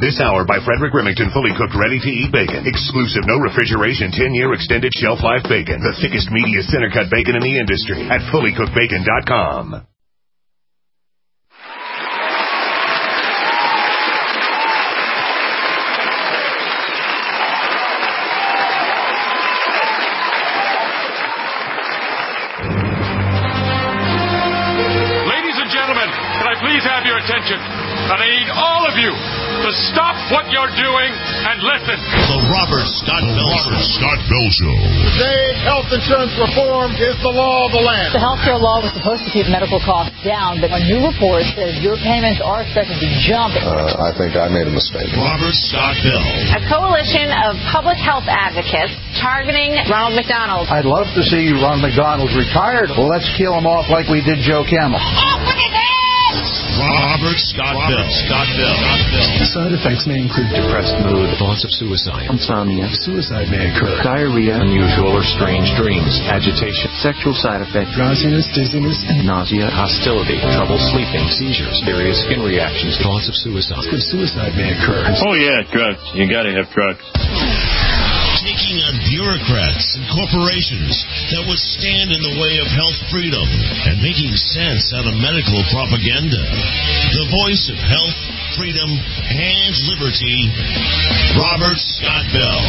This hour by Frederick Remington, fully cooked, ready-to-eat bacon. Exclusive, no refrigeration, 10-year extended shelf life bacon. The thickest, meatiest center-cut bacon in the industry at fullycookedbacon.com. Ladies and gentlemen, can I please have your attention? And I need all of you to stop what you're doing and listen. The Robert Scott Bell Show. Today, health insurance reform is the law of the land. The health care law was supposed to keep medical costs down, but a new report says your payments are expected to jump. I think I made a mistake. Robert Scott Bell. A coalition of public health advocates targeting Ronald McDonald. I'd love to see Ronald McDonald retired. Well, let's kill him off like we did Joe Camel. Robert Scott Bell. Side effects may include depressed mood, thoughts of suicide, insomnia, suicide may occur, diarrhea, unusual or strange dreams, agitation, sexual side effects, drowsiness, dizziness, and nausea, hostility, trouble sleeping, seizures, various skin reactions, thoughts of suicide. Suicide may occur. Oh yeah, drugs. You gotta have drugs. Taking on bureaucrats and corporations that would stand in the way of health freedom and making sense out of medical propaganda. The voice of health, freedom, and liberty, Robert Scott Bell.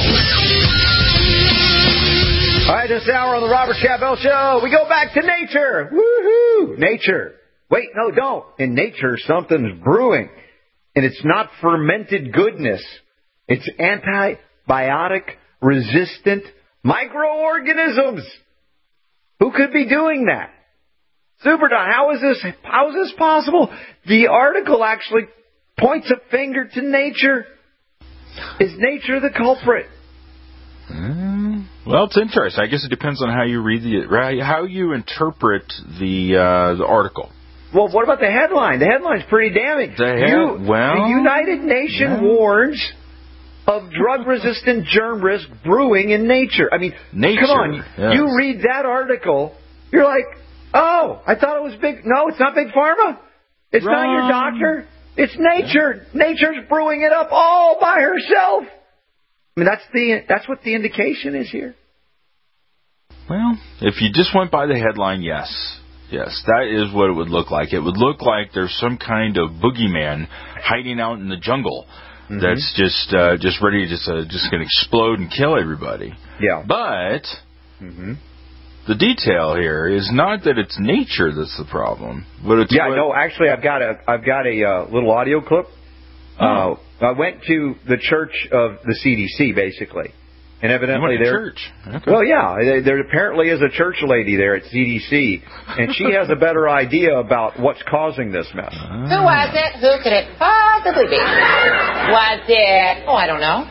All right, this hour on the Robert Scott Bell Show, we go back to nature. Woohoo! Nature. Wait, no, don't. In nature, something's brewing. And it's not fermented goodness. It's antibiotic-resistant microorganisms. Who could be doing that? Super Don, how is this possible? The article actually points a finger to nature. Is nature the culprit? Well, it's interesting. I guess it depends on how you read how you interpret the article. Well, what about the headline? The headline's pretty damning. The United Nations warns of drug-resistant germ risk brewing in nature. I mean, come on. Yes. You read that article, you're like, oh, I thought it was big. No, it's not Big Pharma. It's not your doctor. It's nature. Nature's brewing it up all by herself. I mean, that's what the indication is here. Well, if you just went by the headline, yes, that is what it would look like. It would look like there's some kind of boogeyman hiding out in the jungle that's just ready to just going to explode and kill everybody. Yeah. But the detail here is not that it's nature that's the problem, but it's actually, I've got a little audio clip. I went to the church of the CDC, basically. And evidently church. Okay. Well, yeah, there apparently is a church lady there at CDC, and she has a better idea about what's causing this mess. Who was it? Who could it possibly be? Was it? Oh, I don't know.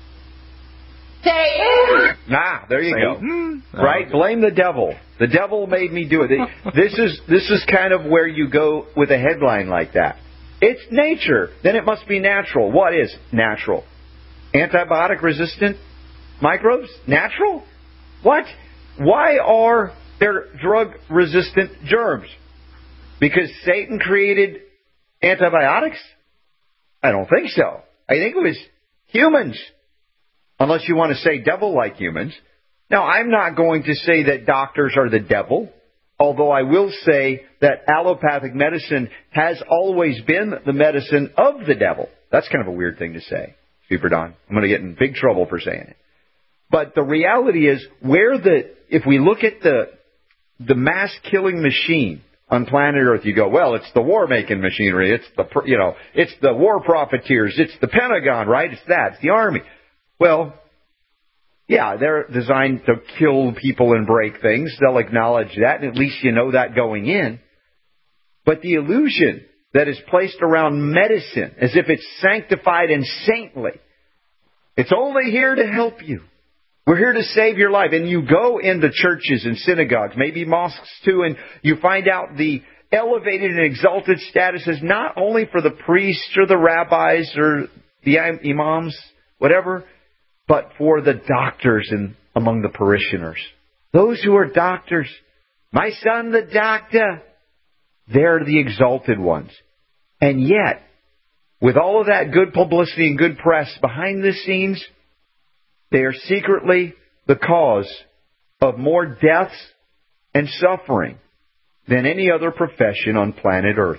Satan. There you go. Right? Okay. Blame the devil. The devil made me do it. This is kind of where you go with a headline like that. It's nature. Then it must be natural. What is natural? Antibiotic-resistant microbes? Natural? What? Why are there drug-resistant germs? Because Satan created antibiotics? I don't think so. I think it was humans. Unless you want to say devil-like humans. Now, I'm not going to say that doctors are the devil, although I will say that allopathic medicine has always been the medicine of the devil. That's kind of a weird thing to say, Super Don. I'm going to get in big trouble for saying it. But the reality is, if we look at the mass-killing machine on planet Earth, you go, well, it's the war-making machinery. It's the war profiteers. It's the Pentagon, right? It's that. It's the Army. Well, yeah, they're designed to kill people and break things. They'll acknowledge that, and at least you know that going in. But the illusion that is placed around medicine, as if it's sanctified and saintly, it's only here to help you. We're here to save your life. And you go into churches and synagogues, maybe mosques too, and you find out the elevated and exalted status is not only for the priests or the rabbis or the imams, whatever, but for the doctors and among the parishioners. Those who are doctors, my son the doctor, they're the exalted ones. And yet, with all of that good publicity and good press behind the scenes, they are secretly the cause of more deaths and suffering than any other profession on planet Earth.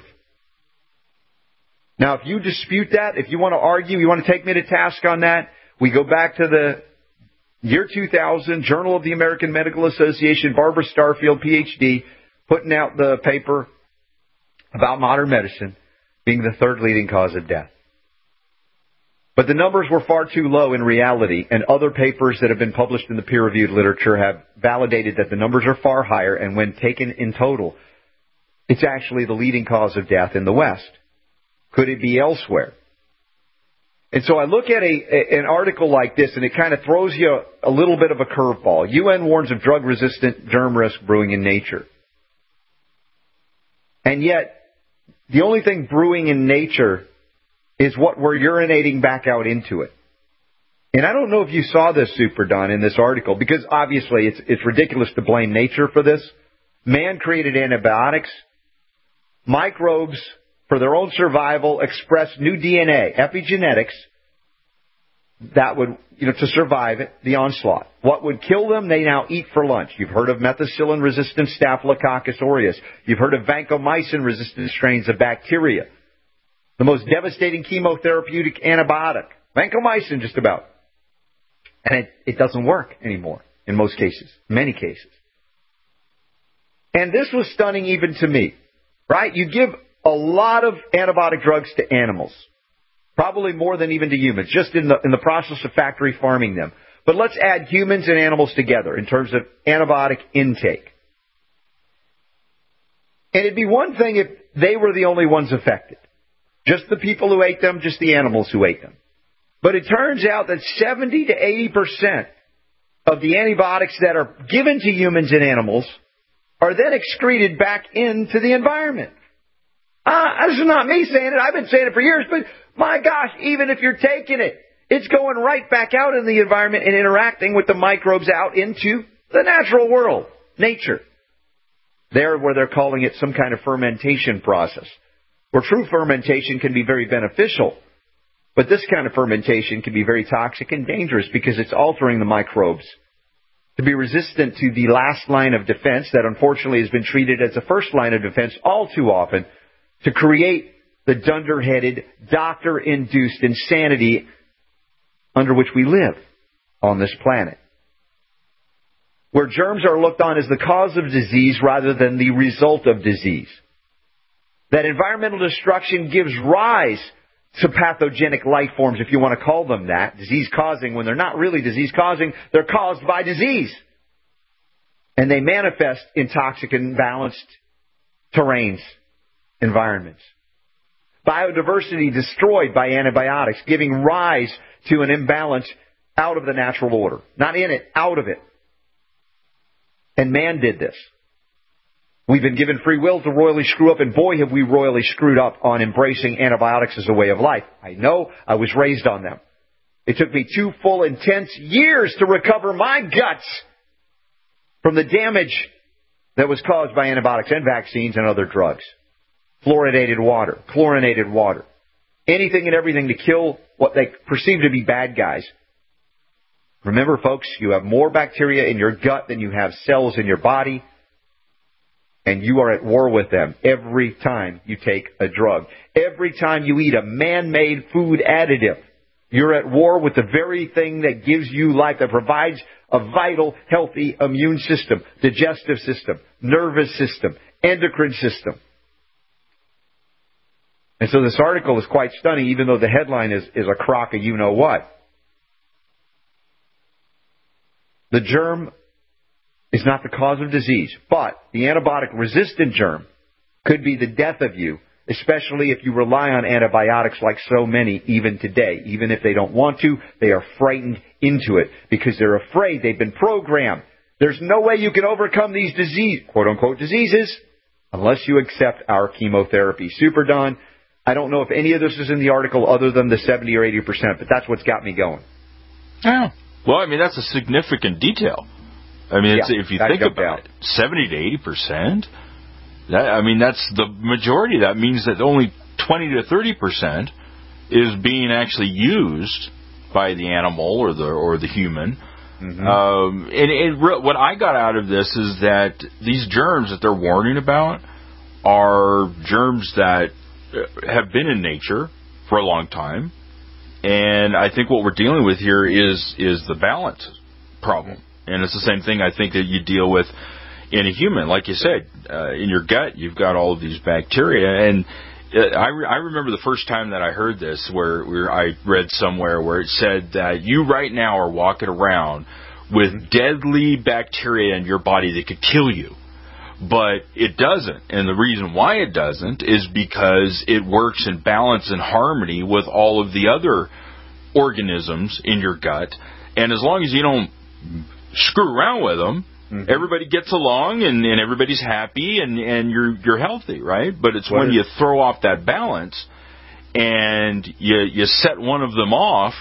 Now, if you dispute that, if you want to argue, you want to take me to task on that, we go back to the year 2000, Journal of the American Medical Association, Barbara Starfield, Ph.D., putting out the paper about modern medicine being the third leading cause of death. But the numbers were far too low in reality, and other papers that have been published in the peer-reviewed literature have validated that the numbers are far higher, and when taken in total, it's actually the leading cause of death in the West. Could it be elsewhere? And so I look at an article like this, and it kind of throws you a little bit of a curveball. UN warns of drug-resistant germ risk brewing in nature. And yet, the only thing brewing in nature is what we're urinating back out into it. And I don't know if you saw this, Super Don, in this article, because obviously it's ridiculous to blame nature for this. Man created antibiotics. Microbes, for their own survival, express new DNA, epigenetics, that would, to survive it, the onslaught. What would kill them, they now eat for lunch. You've heard of methicillin-resistant Staphylococcus aureus. You've heard of vancomycin-resistant strains of bacteria. The most devastating chemotherapeutic antibiotic. Vancomycin, just about. And it doesn't work anymore in most cases, many cases. And this was stunning even to me, right? You give a lot of antibiotic drugs to animals, probably more than even to humans, just in the process of factory farming them. But let's add humans and animals together in terms of antibiotic intake. And it'd be one thing if they were the only ones affected. Just the people who ate them, just the animals who ate them. But it turns out that 70 to 80% of the antibiotics that are given to humans and animals are then excreted back into the environment. This is not me saying it. I've been saying it for years. But my gosh, even if you're taking it, it's going right back out in the environment and interacting with the microbes out into the natural world, nature. There where they're calling it some kind of fermentation process, where true fermentation can be very beneficial. But this kind of fermentation can be very toxic and dangerous because it's altering the microbes to be resistant to the last line of defense that unfortunately has been treated as the first line of defense all too often to create the dunderheaded, doctor-induced insanity under which we live on this planet, where germs are looked on as the cause of disease rather than the result of disease. That environmental destruction gives rise to pathogenic life forms, if you want to call them that, disease-causing, when they're not really disease-causing, they're caused by disease. And they manifest in toxic and imbalanced terrains, environments. Biodiversity destroyed by antibiotics, giving rise to an imbalance out of the natural order. Not in it, out of it. And man did this. We've been given free will to royally screw up, and boy, have we royally screwed up on embracing antibiotics as a way of life. I know, I was raised on them. It took me 2 full, intense years to recover my guts from the damage that was caused by antibiotics and vaccines and other drugs. Fluoridated water, chlorinated water. Anything and everything to kill what they perceive to be bad guys. Remember, folks, you have more bacteria in your gut than you have cells in your body. And you are at war with them every time you take a drug. Every time you eat a man-made food additive, you're at war with the very thing that gives you life, that provides a vital, healthy immune system, digestive system, nervous system, endocrine system. And so this article is quite stunning, even though the headline is a crock of you-know-what. The germ is not the cause of disease, but the antibiotic-resistant germ could be the death of you, especially if you rely on antibiotics like so many even today. Even if they don't want to, they are frightened into it because they're afraid. They've been programmed. There's no way you can overcome these quote-unquote diseases unless you accept our chemotherapy. Super Don, I don't know if any of this is in the article other than the 70 or 80%, but that's what's got me going. Oh. Well, I mean, that's a significant detail. I mean, if you think about it, 70 to 80%, that's the majority. That means that only 20 to 30% is being actually used by the animal or the human. What I got out of this is that these germs that they're warning about are germs that have been in nature for a long time, and I think what we're dealing with here is the balance problem, and it's the same thing I think that you deal with in a human. Like you said, in your gut you've got all of these bacteria, and I remember the first time that I heard this, where I read somewhere where it said that you right now are walking around with deadly bacteria in your body that could kill you. But it doesn't. And the reason why it doesn't is because it works in balance and harmony with all of the other organisms in your gut. And as long as you don't screw around with them, everybody gets along and everybody's happy and you're healthy, right? But it's when you throw off that balance and you set one of them off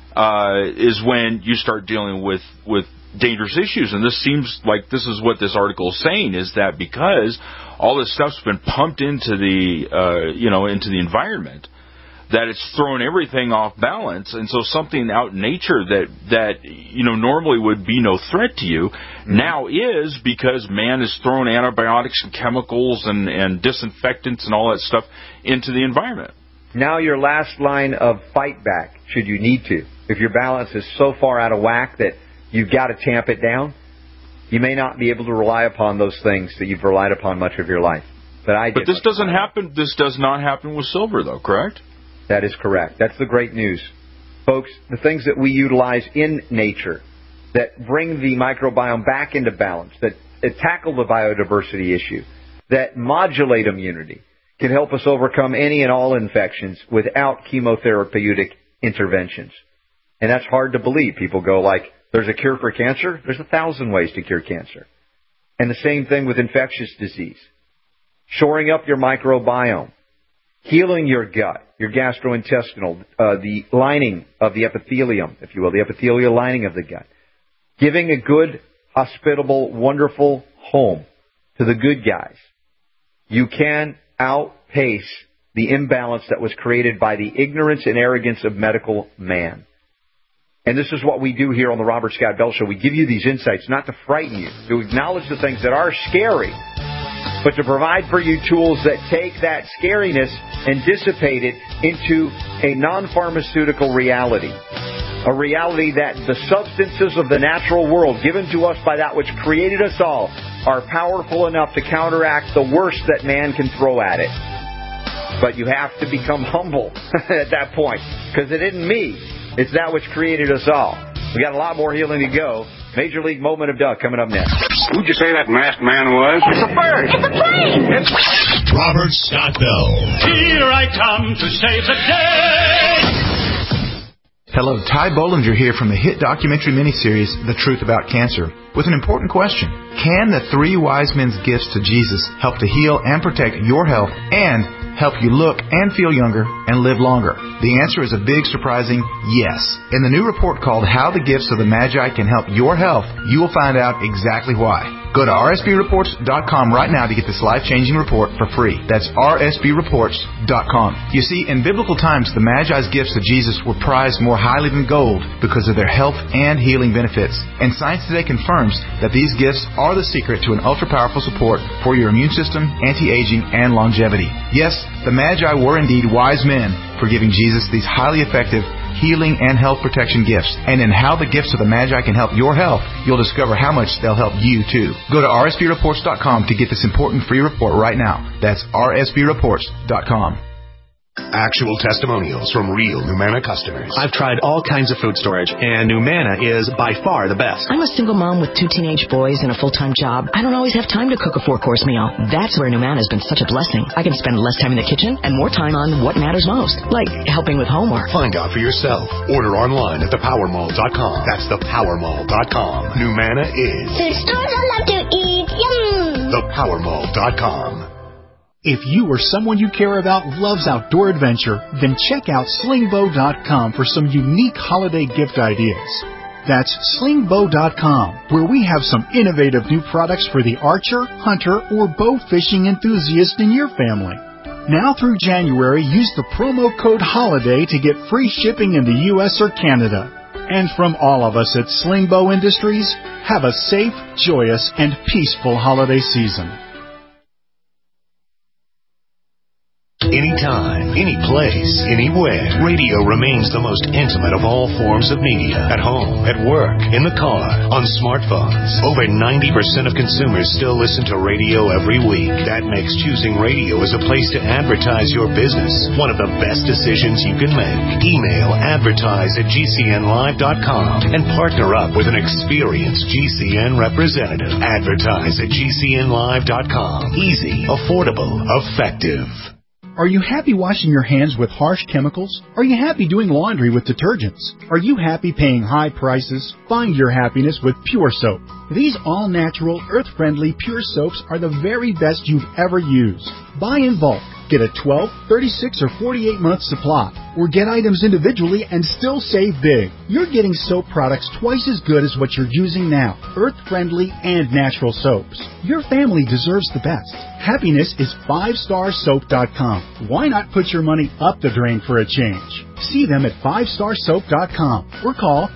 is when you start dealing with dangerous issues. And this seems like this is what this article is saying, is that because all this stuff's been pumped into the into the environment, that it's thrown everything off balance, and so something out in nature that normally would be no threat to you now is, because man has thrown antibiotics and chemicals and disinfectants and all that stuff into the environment. Now your last line of fight back, should you need to. If your balance is so far out of whack that you've got to tamp it down, you may not be able to rely upon those things that you've relied upon much of your life. But this doesn't happen. This does not happen with silver, though, correct? That is correct. That's the great news. Folks, the things that we utilize in nature that bring the microbiome back into balance, that tackle the biodiversity issue, that modulate immunity, can help us overcome any and all infections without chemotherapeutic interventions. And that's hard to believe. People go like, there's a cure for cancer? There's 1,000 ways to cure cancer. And the same thing with infectious disease. Shoring up your microbiome, healing your gut, your gastrointestinal, the lining of the epithelium, if you will, the epithelial lining of the gut. Giving a good, hospitable, wonderful home to the good guys. You can outpace the imbalance that was created by the ignorance and arrogance of medical man. And this is what we do here on the Robert Scott Bell Show. We give you these insights not to frighten you, to acknowledge the things that are scary, but to provide for you tools that take that scariness and dissipate it into a non-pharmaceutical reality. A reality that the substances of the natural world given to us by that which created us all are powerful enough to counteract the worst that man can throw at it. But you have to become humble at that point, because it isn't me. It's that which created us all. We got a lot more healing to go. Major League Moment of Doug coming up next. Who'd you say that masked man was? It's a bird. It's a plane. It's Robert Scott Bell. Here I come to save the day. Hello, Ty Bollinger here from the hit documentary miniseries, The Truth About Cancer, with an important question. Can the 3 wise men's gifts to Jesus help to heal and protect your health and help you look and feel younger and live longer? The answer is a big, surprising yes. In the new report called How the Gifts of the Magi Can Help Your Health, you will find out exactly why. Go to rsbreports.com right now to get this life-changing report for free. That's rsbreports.com. You see, in biblical times, the Magi's gifts to Jesus were prized more highly than gold because of their health and healing benefits. And science today confirms that these gifts are the secret to an ultra-powerful support for your immune system, anti-aging, and longevity. Yes, the Magi were indeed wise men for giving Jesus these highly effective healing and health protection gifts. And in How the Gifts of the Magi Can Help Your Health, you'll discover how much they'll help you too. Go to rsbreports.com to get this important free report right now. That's rsbreports.com. Actual testimonials from real Numana customers. I've tried all kinds of food storage, and Numana is by far the best. I'm a single mom with 2 teenage boys and a full-time job. I don't always have time to cook a 4-course meal. That's where Numana has been such a blessing. I can spend less time in the kitchen and more time on what matters most, like helping with homework. Find out for yourself. Order online at thepowermall.com. That's thepowermall.com. Numana is food stores I love to eat. Yum! Thepowermall.com. If you or someone you care about loves outdoor adventure, then check out slingbow.com for some unique holiday gift ideas. That's slingbow.com, where we have some innovative new products for the archer, hunter, or bow fishing enthusiast in your family. Now through January, use the promo code HOLIDAY to get free shipping in the U.S. or Canada. And from all of us at Slingbow Industries, have a safe, joyous, and peaceful holiday season. Anytime, any place, anywhere, radio remains the most intimate of all forms of media. At home, at work, in the car, on smartphones. Over 90% of consumers still listen to radio every week. That makes choosing radio as a place to advertise your business one of the best decisions you can make. Email advertise@gcnlive.com and partner up with an experienced GCN representative. Advertise@gcnlive.com. Easy, affordable, effective. Are you happy washing your hands with harsh chemicals? Are you happy doing laundry with detergents? Are you happy paying high prices? Find your happiness with Pure Soap. These all-natural, earth-friendly Pure Soaps are the very best you've ever used. Buy in bulk. Get a 12, 36, or 48-month supply. Or get items individually and still save big. You're getting soap products twice as good as what you're using now. Earth-friendly and natural soaps. Your family deserves the best. Happiness is 5starsoap.com. Why not put your money up the drain for a change? See them at 5starsoap.com or call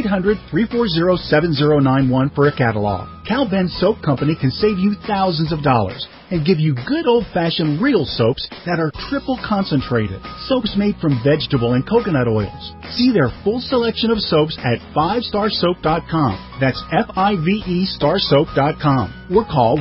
1-800-340-7091 for a catalog. Cal Ben Soap Company can save you thousands of dollars and give you good old-fashioned real soaps that are triple concentrated. Soaps made from vegetable and coconut oils. See their full selection of soaps at 5starsoap.com. That's F-I-V-E starsoap.com. Or call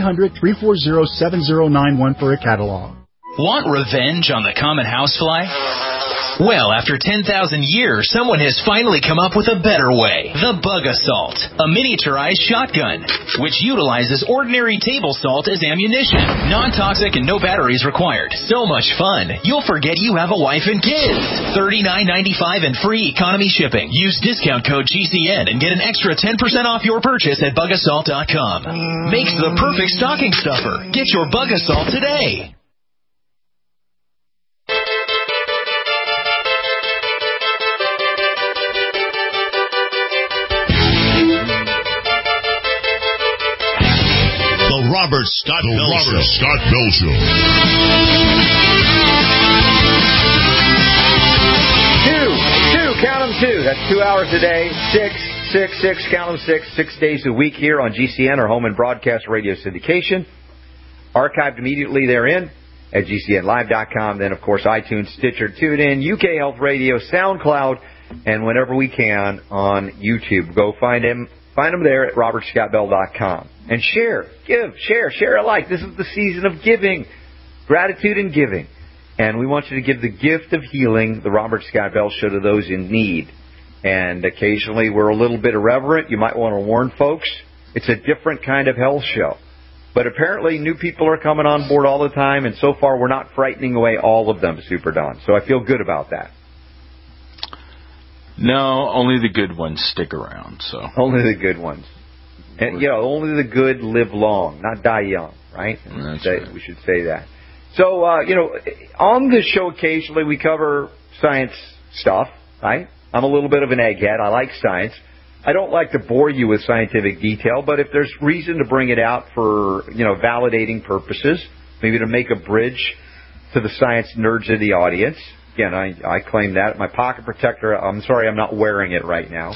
1-800-340-7091 for a catalog. Want revenge on the common housefly? Well, after 10,000 years, someone has finally come up with a better way. The Bug Assault, a miniaturized shotgun, which utilizes ordinary table salt as ammunition. Non-toxic and no batteries required. So much fun, you'll forget you have a wife and kids. $39.95 and free economy shipping. Use discount code GCN and get an extra 10% off your purchase at bugassault.com. Makes the perfect stocking stuffer. Get your Bug Assault today. Robert Scott Bell Show. Count them two. That's 2 hours a day. Six, count them 6 days a week here on GCN, our home and broadcast radio syndication. Archived immediately therein at GCNlive.com. Then, of course, iTunes, Stitcher, TuneIn, UK Health Radio, SoundCloud, and whenever we can on YouTube. Go find him. Find them there at robertscottbell.com. And share, share alike. This is the season of giving, gratitude and giving. And we want you to give the gift of healing, the Robert Scott Bell Show, to those in need. And occasionally we're a little bit irreverent. You might want to warn folks. It's a different kind of health show. But apparently new people are coming on board all the time, and so far we're not frightening away all of them, Super Don. So I feel good about that. No, only the good ones stick around. So only the good ones, and only the good live long, not die young, right? That's right. We should say that. So on this show occasionally we cover science stuff, right? I'm a little bit of an egghead. I like science. I don't like to bore you with scientific detail, but if there's reason to bring it out for validating purposes, maybe to make a bridge to the science nerds of the audience. Again, I claim that. My pocket protector, I'm sorry I'm not wearing it right now.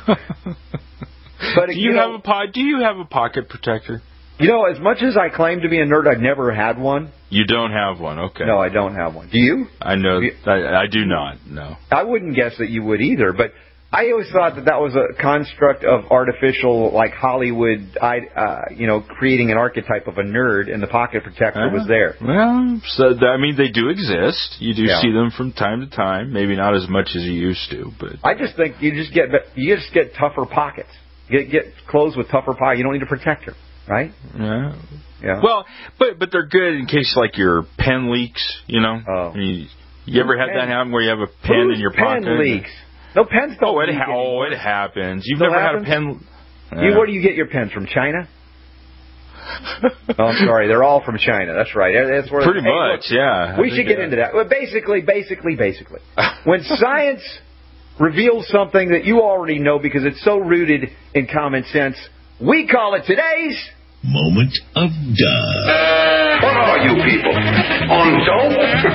But do you have a pocket protector? As much as I claim to be a nerd, I've never had one. You don't have one, okay. No, I don't have one. Do you? I know. I do not, no. I wouldn't guess that you would either, but I always thought that was a construct of artificial, like Hollywood, creating an archetype of a nerd, and the pocket protector was there. Well, they do exist. You do see them from time to time. Maybe not as much as you used to, but I just think you just get tougher pockets. Get clothes with tougher pockets. You don't need a protector, right? Yeah. Well, but they're good in case your pen leaks. Oh. You ever had that happen where you have a pen in your pocket? Pen leaks. No, pens don't leak anymore. It happens. You've never had a pen... Where do you get your pens? From China? I'm sorry. They're all from China. That's right. That's where pretty much, yeah. We should get into that. Well, basically, when science reveals something that you already know because it's so rooted in common sense, we call it today's moment of duh. What are you people? On dope?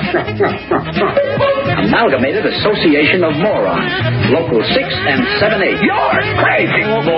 Amalgamated Association of Morons. Local 6 and 7-8. You're crazy!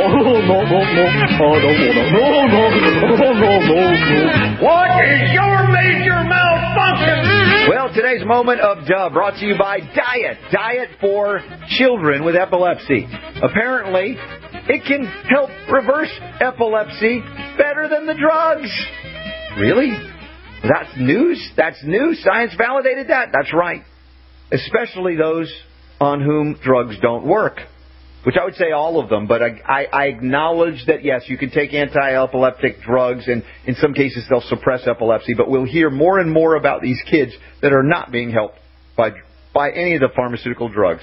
What is your major malfunction? Well, today's moment of duh brought to you by Diet. Diet for children with epilepsy. Apparently, it can help reverse epilepsy better than the drugs. Really? That's news? That's news? Science validated that? That's right. Especially those on whom drugs don't work. Which I would say all of them, but I acknowledge that, yes, you can take anti-epileptic drugs, and in some cases they'll suppress epilepsy, but we'll hear more and more about these kids that are not being helped by any of the pharmaceutical drugs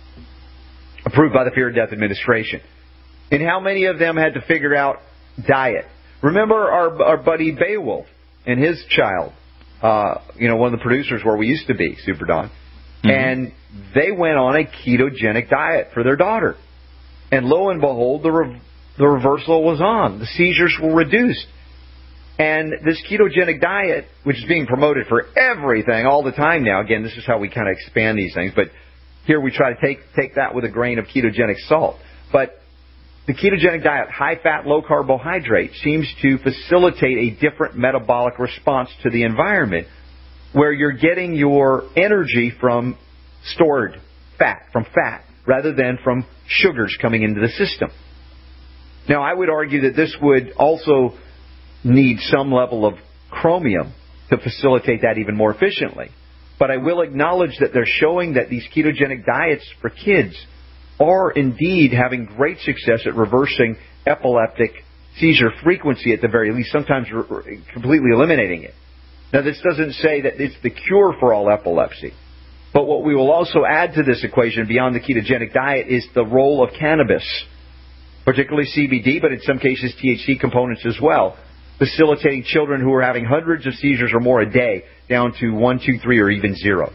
approved by the Fear of Death Administration. And how many of them had to figure out diet? Remember our buddy Beowulf and his child, one of the producers where we used to be, Super Don. Mm-hmm. And they went on a ketogenic diet for their daughter. And lo and behold, the reversal was on. The seizures were reduced. And this ketogenic diet, which is being promoted for everything all the time now, again, this is how we kind of expand these things, but here we try to take that with a grain of ketogenic salt. But the ketogenic diet, high-fat, low-carbohydrate, seems to facilitate a different metabolic response to the environment where you're getting your energy from stored fat, rather than from sugars coming into the system. Now, I would argue that this would also need some level of chromium to facilitate that even more efficiently. But I will acknowledge that they're showing that these ketogenic diets for kids are indeed having great success at reversing epileptic seizure frequency at the very least, sometimes completely eliminating it. Now, this doesn't say that it's the cure for all epilepsy. But what we will also add to this equation beyond the ketogenic diet is the role of cannabis, particularly CBD, but in some cases THC components as well, facilitating children who are having hundreds of seizures or more a day down to 1, 2, 3, or even 0.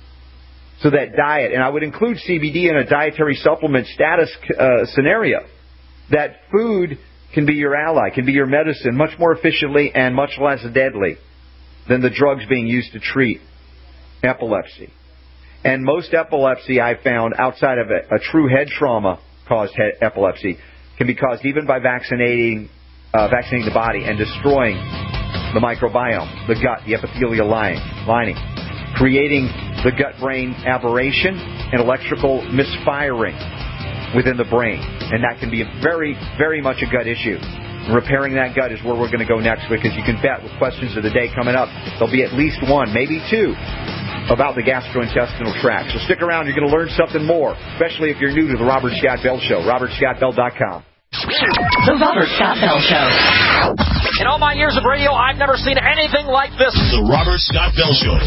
So that diet, and I would include CBD in a dietary supplement status scenario, that food can be your ally, can be your medicine much more efficiently and much less deadly than the drugs being used to treat epilepsy. And most epilepsy, I found, outside of a true head trauma-caused epilepsy, can be caused even by vaccinating the body and destroying the microbiome, the gut, the epithelial lining, creating the gut-brain aberration and electrical misfiring within the brain. And that can be very, very much a gut issue. Repairing that gut is where we're going to go next, because you can bet with questions of the day coming up, there'll be at least one, maybe two, about the gastrointestinal tract. So stick around. You're going to learn something more, especially if you're new to the Robert Scott Bell Show. RobertScottBell.com. The Robert Scott Bell Show. In all my years of radio, I've never seen anything like this. The Robert Scott Bell Show.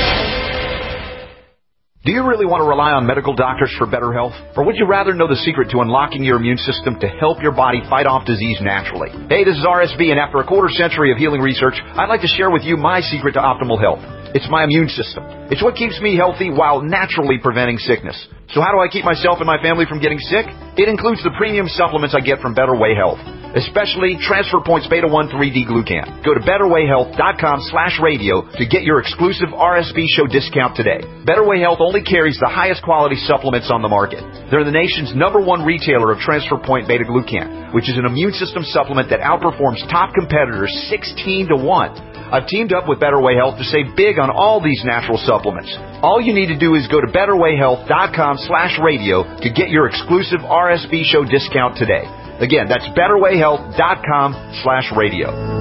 Do you really want to rely on medical doctors for better health? Or would you rather know the secret to unlocking your immune system to help your body fight off disease naturally? Hey, this is RSB, and after a quarter century of healing research, I'd like to share with you my secret to optimal health. It's my immune system. It's what keeps me healthy while naturally preventing sickness. So how do I keep myself and my family from getting sick? It includes the premium supplements I get from Better Way Health, especially Transfer Points Beta-1 3D-Glucan. Go to BetterWayHealth.com/radio to get your exclusive RSB show discount today. Better Way Health only carries the highest quality supplements on the market. They're the nation's #1 retailer of Transfer Point Beta-Glucan, which is an immune system supplement that outperforms top competitors 16-1. I've teamed up with Better Way Health to save big on all these natural supplements. All you need to do is go to BetterWayHealth.com/radio to get your exclusive RSB show discount today. Again, that's BetterWayHealth.com/radio.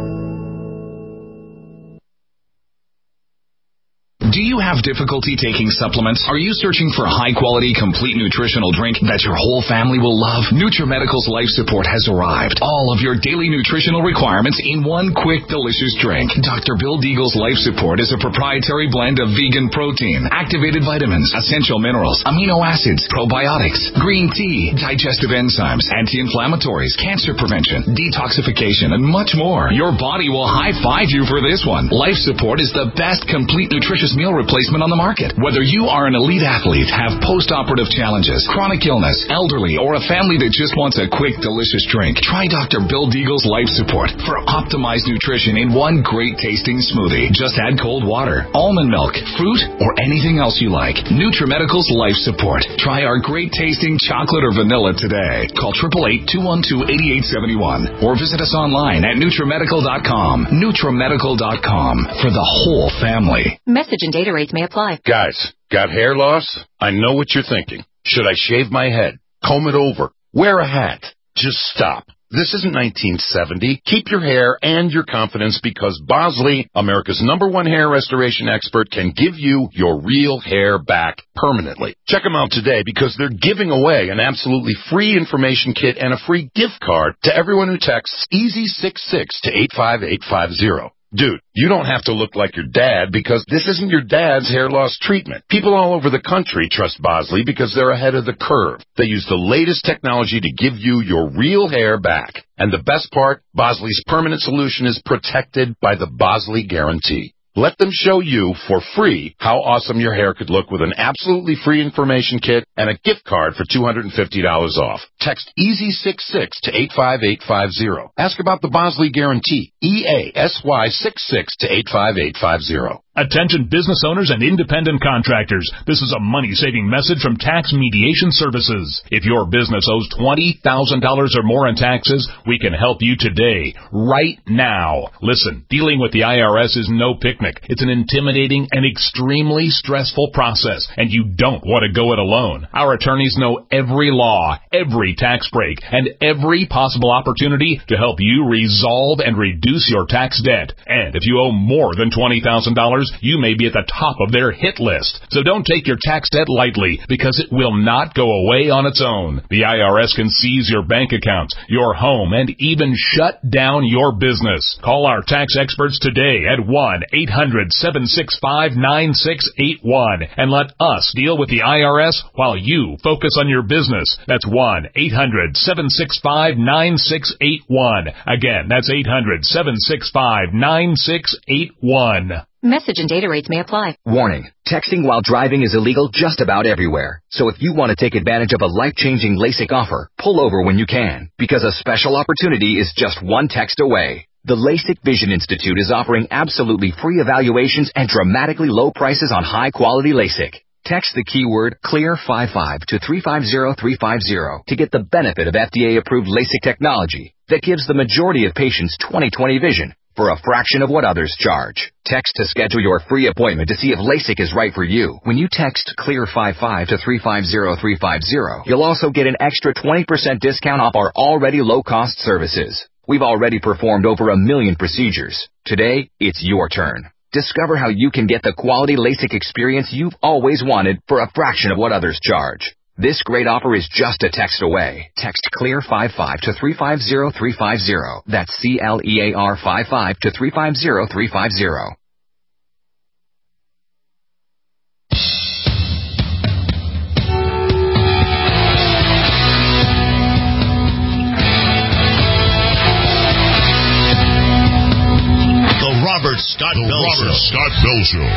Do you have difficulty taking supplements? Are you searching for a high-quality, complete nutritional drink that your whole family will love? NutriMedical's Life Support has arrived. All of your daily nutritional requirements in one quick, delicious drink. Dr. Bill Deagle's Life Support is a proprietary blend of vegan protein, activated vitamins, essential minerals, amino acids, probiotics, green tea, digestive enzymes, anti-inflammatories, cancer prevention, detoxification, and much more. Your body will high-five you for this one. Life Support is the best complete nutritious meal replacement replacement on the market. Whether you are an elite athlete, have post-operative challenges, chronic illness, elderly, or a family that just wants a quick, delicious drink, try Dr. Bill Deagle's Life Support for optimized nutrition in one great tasting smoothie. Just add cold water, almond milk, fruit, or anything else you like. NutriMedical's Life Support. Try our great tasting chocolate or vanilla today. Call 888-212-8871 or visit us online at NutriMedical.com. NutriMedical.com for the whole family. Message and data rates may apply. Guys, got hair loss? I know what you're thinking. Should I shave my head? Comb it over? Wear a hat? Just stop. This isn't 1970. Keep your hair and your confidence because Bosley, America's #1 hair restoration expert, can give you your real hair back permanently. Check them out today because they're giving away an absolutely free information kit and a free gift card to everyone who texts EASY66 to 85850. Dude, you don't have to look like your dad because this isn't your dad's hair loss treatment. People all over the country trust Bosley because they're ahead of the curve. They use the latest technology to give you your real hair back. And the best part, Bosley's permanent solution is protected by the Bosley Guarantee. Let them show you for free how awesome your hair could look with an absolutely free information kit and a gift card for $250 off. Text EASY66 to 85850. Ask about the Bosley Guarantee. EASY66 to 85850. Attention business owners and independent contractors. This is a money-saving message from Tax Mediation Services. If your business owes $20,000 or more in taxes, we can help you today, right now. Listen, dealing with the IRS is no picnic. It's an intimidating and extremely stressful process, and you don't want to go it alone. Our attorneys know every law, every tax break, and every possible opportunity to help you resolve and reduce your tax debt. And if you owe more than $20,000, you may be at the top of their hit list. So don't take your tax debt lightly because it will not go away on its own. The IRS can seize your bank accounts, your home, and even shut down your business. Call our tax experts today at 1-800-765-9681 and let us deal with the IRS while you focus on your business. That's 1-800-765-9681. Again, that's 800-765-9681. Message and data rates may apply. Warning. Texting while driving is illegal just about everywhere. So if you want to take advantage of a life-changing LASIK offer, pull over when you can, because a special opportunity is just one text away. The LASIK Vision Institute is offering absolutely free evaluations and dramatically low prices on high-quality LASIK. Text the keyword CLEAR55 to 350350 to get the benefit of FDA-approved LASIK technology that gives the majority of patients 20/20 vision for a fraction of what others charge. Text to schedule your free appointment to see if LASIK is right for you. When you text CLEAR55 to 350350, you'll also get an extra 20% discount off our already low-cost services. We've already performed over 1 million procedures. Today, it's your turn. Discover how you can get the quality LASIK experience you've always wanted for a fraction of what others charge. This great offer is just a text away. Text CLEAR55 to 350350. That's CLEAR55 to 350350. The Robert Scott Bell Show.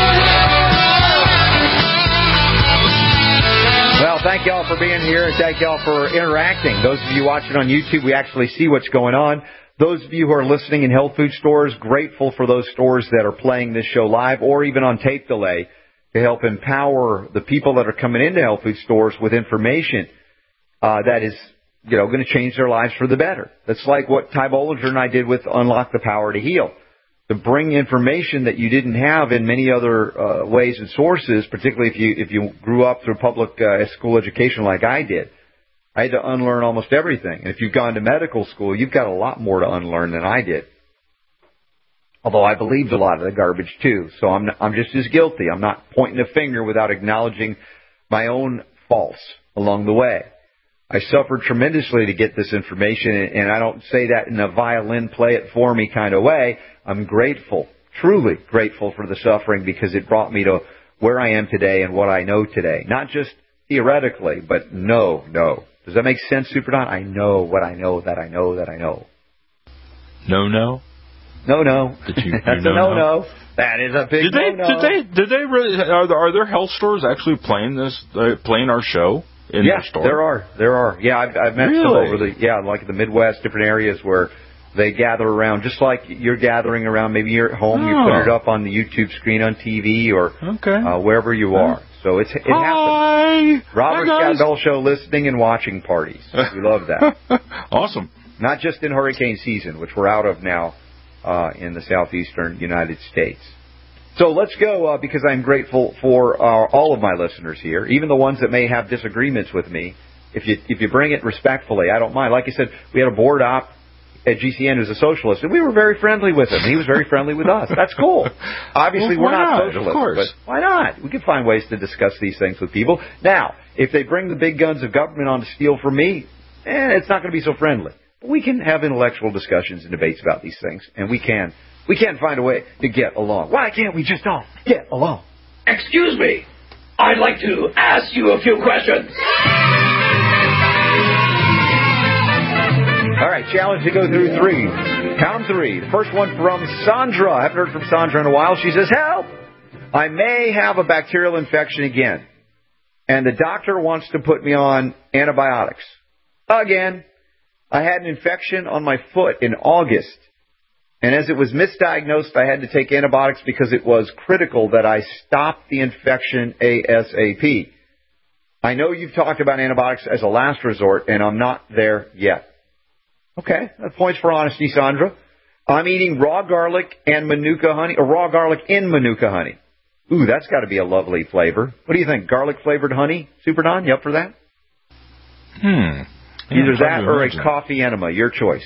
Well, thank y'all for being here, and thank y'all for interacting. Those of you watching on YouTube, we actually see what's going on. Those of you who are listening in health food stores, grateful for those stores that are playing this show live or even on tape delay to help empower the people that are coming into health food stores with information that is, going to change their lives for the better. That's like what Ty Bollinger and I did with Unlock the Power to Heal. To bring information that you didn't have in many other ways and sources, particularly if you grew up through public school education like I did. I had to unlearn almost everything. And if you've gone to medical school, you've got a lot more to unlearn than I did. Although I believed a lot of the garbage too, so I'm just as guilty. I'm not pointing a finger without acknowledging my own faults along the way. I suffered tremendously to get this information, and I don't say that in a violin play it for me kind of way. I'm grateful, truly grateful for the suffering because it brought me to where I am today and what I know today. Not just theoretically, but no. Does that make sense, Super Don? I know what I know that I know that I know. No. No. That's a no. That is a big no. Did they really? Are there health stores actually playing our show in their store? There are. Yeah, I've met some over like the Midwest, different areas where they gather around, just like you're gathering around. Maybe you're at home, you put it up on the YouTube screen on TV or wherever you are. So it happens. Robert Scott Bell Show listening and watching parties. We love that. Awesome. Not just in hurricane season, which we're out of now in the southeastern United States. So let's go, because I'm grateful for all of my listeners here, even the ones that may have disagreements with me. If you bring it respectfully, I don't mind. Like I said, we had a board op at GCN who's a socialist, and we were very friendly with him. He was very friendly with us. That's cool. Obviously, we're not socialists, of course. But why not? We can find ways to discuss these things with people. Now, if they bring the big guns of government on to steal from me, it's not going to be so friendly. But we can have intellectual discussions and debates about these things, and we can find a way to get along. Why can't we just all get along? Excuse me. I'd like to ask you a few questions. All right, challenge to go through 3. Count 3. The first one from Sandra. I haven't heard from Sandra in a while. She says, help! I may have a bacterial infection again, and the doctor wants to put me on antibiotics. Again. I had an infection on my foot in August, and as it was misdiagnosed, I had to take antibiotics because it was critical that I stop the infection ASAP. I know you've talked about antibiotics as a last resort, and I'm not there yet. Okay, that points for honesty, Sandra. I'm eating raw garlic and Manuka honey, or raw garlic in Manuka honey. Ooh, that's got to be a lovely flavor. What do you think? Garlic-flavored honey? Super Don, you up for that? Either that or a coffee enema, your choice.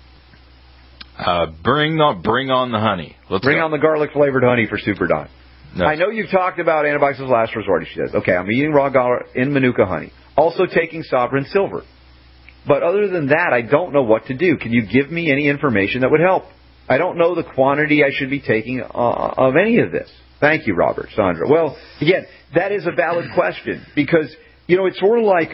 Bring on the honey. Bring on the garlic-flavored honey for Super Don. No. I know you've talked about antibiotics as last resort, she says. Okay, I'm eating raw garlic in Manuka honey. Also taking Sovereign Silver. But other than that, I don't know what to do. Can you give me any information that would help? I don't know the quantity I should be taking of any of this. Thank you, Robert, Sandra. Well, again, that is a valid question because, it's sort of like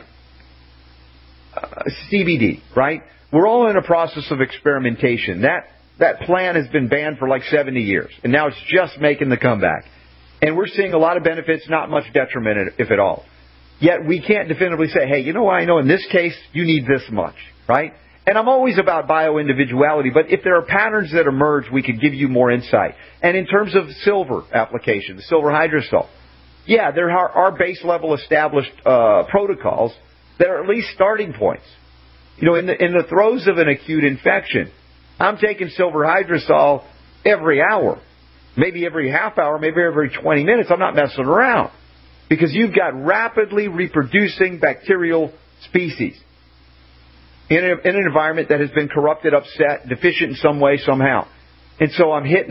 CBD, right? We're all in a process of experimentation. That plan has been banned for like 70 years, and now it's just making the comeback. And we're seeing a lot of benefits, not much detriment, if at all. Yet we can't definitively say, hey, I know in this case you need this much, right? And I'm always about bio-individuality, but if there are patterns that emerge, we could give you more insight. And in terms of silver application, the silver hydrosol, there are base level established protocols that are at least starting points. In the throes of an acute infection, I'm taking silver hydrosol every hour, maybe every half hour, maybe every 20 minutes. I'm not messing around because you've got rapidly reproducing bacterial species in an environment that has been corrupted, upset, deficient in some way, somehow. And so I'm hitting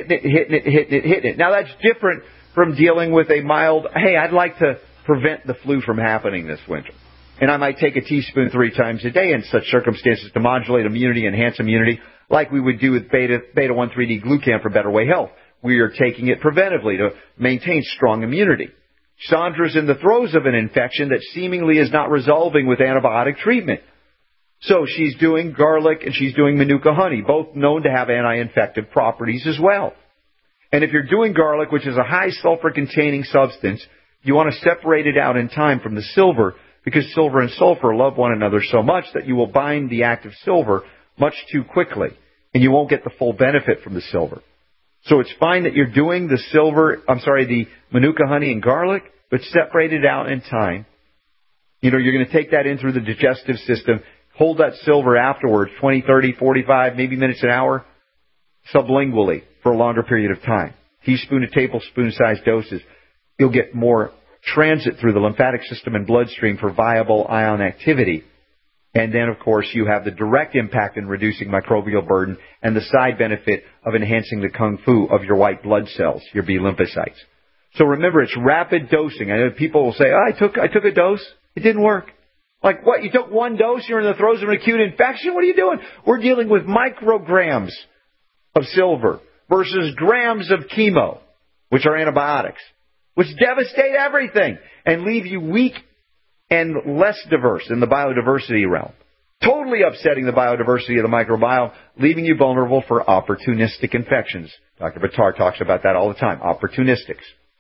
it. Now that's different from dealing with a mild, hey, I'd like to prevent the flu from happening this winter. And I might take a teaspoon 3 times a day in such circumstances to modulate immunity, enhance immunity, like we would do with beta-1,3-D-glucan for Better Way Health. We are taking it preventively to maintain strong immunity. Sandra's in the throes of an infection that seemingly is not resolving with antibiotic treatment. So she's doing garlic and she's doing Manuka honey, both known to have anti-infective properties as well. And if you're doing garlic, which is a high sulfur-containing substance, you want to separate it out in time from the silver, because silver and sulfur love one another so much that you will bind the active silver much too quickly, and you won't get the full benefit from the silver. So it's fine that you're doing the Manuka honey and garlic, but separate it out in time. You're going to take that in through the digestive system, hold that silver afterwards, 20, 30, 45, maybe minutes an hour, sublingually for a longer period of time. Teaspoon to tablespoon-sized doses. You'll get more transit through the lymphatic system and bloodstream for viable ion activity. And then, of course, you have the direct impact in reducing microbial burden and the side benefit of enhancing the kung fu of your white blood cells, your B lymphocytes. So remember, it's rapid dosing. I know people will say, I took a dose. It didn't work. Like what? You took 1 dose, you're in the throes of an acute infection? What are you doing? We're dealing with micrograms of silver versus grams of chemo, which are antibiotics, which devastate everything and leave you weak and less diverse in the biodiversity realm. totally upsetting the biodiversity of the microbiome, leaving you vulnerable for opportunistic infections. Dr. Buttar talks about that all the time, opportunistics.